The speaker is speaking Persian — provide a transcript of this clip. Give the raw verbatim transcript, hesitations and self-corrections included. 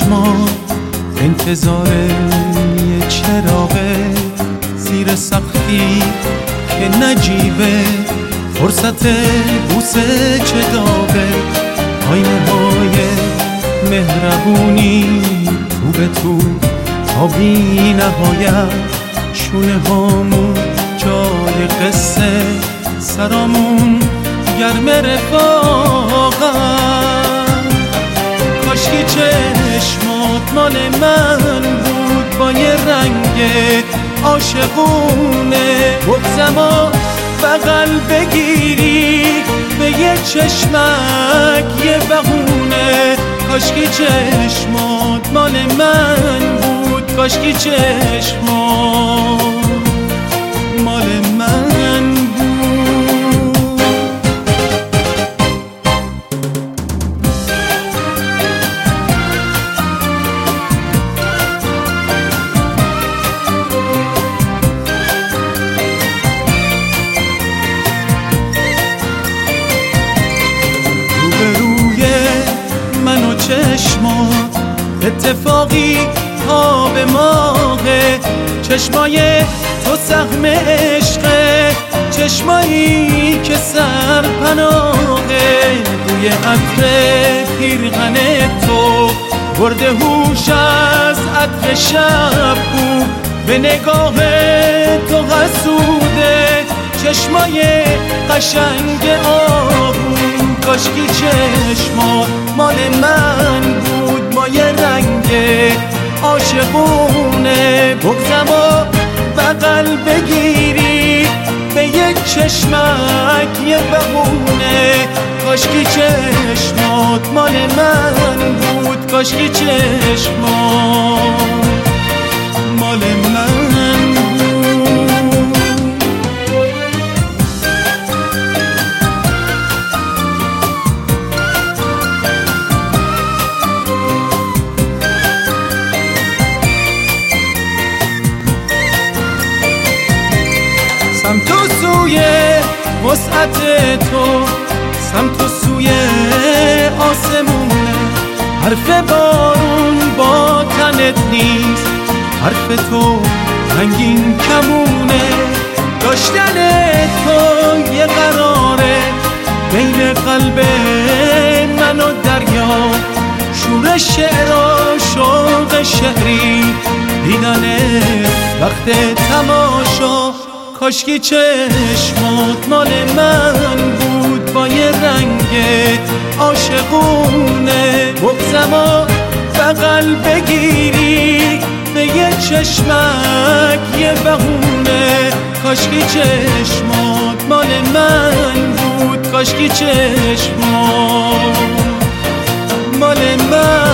چشمات انتظار یه چراغه، زیر سختی که نجیبه فرصت بوسه چه داغه. آینه های مهربونی تو به تو تا بی نهایت، شونه هامون جای قصه، سرامون گرم رفاقت. کاشکی چشمات مال من بود با یه رنگ عاشقونه، بگذم و بغل بگیری به یه چشمک یه بهونه. کاشکی چشمات مال من بود، کاشکی چشمات مال من بود. چشمات اتفاقی ها به ماهه، چشمای تو سهم عشقه، چشمایی که سرپناهه. بوی عطر پیرهن تو برده هوش از عطر شب بود، به نگاه تو حسوده چشمای قشنگ آهو. کاشکی چشمات مال من بود با یه رنگ عاشقونه، بگذم و بغل بگیری به یک چشمک یه بهونه. کاشکی چشمات مال من بود، کاشکی چشمات مال من بود. سمت و سوی وسعت تو، سمت و سوی آسمونه، حرف بارون با تنت نیست، حرف تو رنگین کمونه. داشتن تو یه قراره بین قلب من و دریا، شور شعر و شوق شهری، دیدن وقت تماشا. کاشکی چشمات مال من بود با یه رنگ عاشقونه، بگذم و بغل بگیری به یه چشمک یه بهونه. کاشکی چشمات مال من بود، کاشکی چشمات مال من